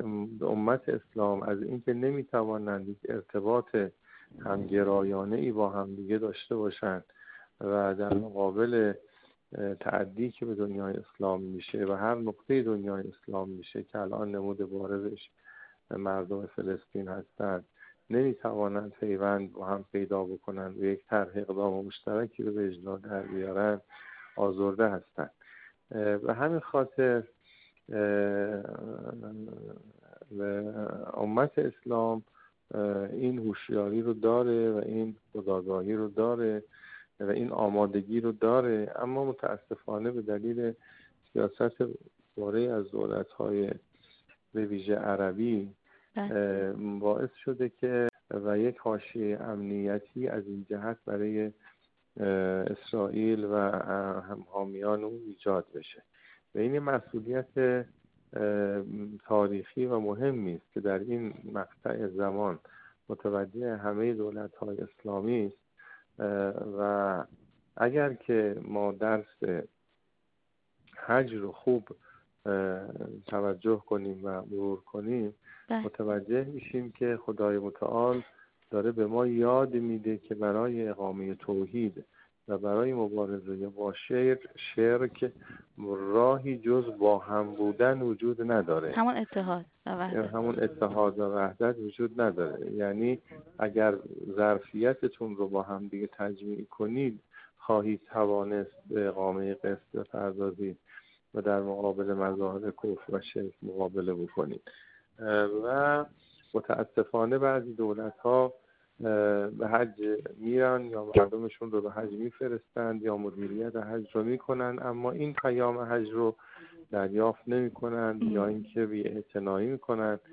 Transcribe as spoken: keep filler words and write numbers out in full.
به امت اسلام از اینکه نمیتوانند یک ارتباط همگرایانه ای با هم دیگه داشته باشند و در مقابل تعدی که به دنیای اسلام میشه و هر نقطه دنیای اسلام میشه که الان نمود بارزش مردم فلسطین هستند، نمیتوانند پیوند با هم پیدا بکنند و یک طرح اقدام مشترکی رو به اجرا در بیارن، آزرده هستند. به همین خاطر امت اسلام این هوشیاری رو داره و این خودآگاهی رو داره و این آمادگی رو داره، اما متاسفانه به دلیل سیاست باره از دولت‌های به ویژه عربی باعث شده که و یک حاشیه امنیتی از این جهت برای اسرائیل و حامیان اون ایجاد بشه و این مسئولیت تاریخی و مهمی است که در این مقطع زمان متوجه همه دولت‌های اسلامی است و اگر که ما درس حج رو خوب توجه کنیم و مرور کنیم متوجه میشیم که خدای متعال داره به ما یاد میده که برای اقامه توحید و برای مبارزه با شرک شرک راهی جز با هم بودن وجود نداره. همون اتحاد و وحدت همون اتحاد و وحدت وجود نداره. یعنی اگر ظرفیتتون رو با هم دیگه تجمیع کنید خواهید توانست به اقامه قسط بپردازید و در مقابل مظاهر کفر و شرک مقابله بکنید. و متاسفانه بعضی دولت‌ها به حج میرن یا مردمشون رو به حج میفرستند یا مدیریت حج رو میکنن، اما این پیام حج رو دریافت نمیکنند یا اینکه بی‌اعتنایی میکنند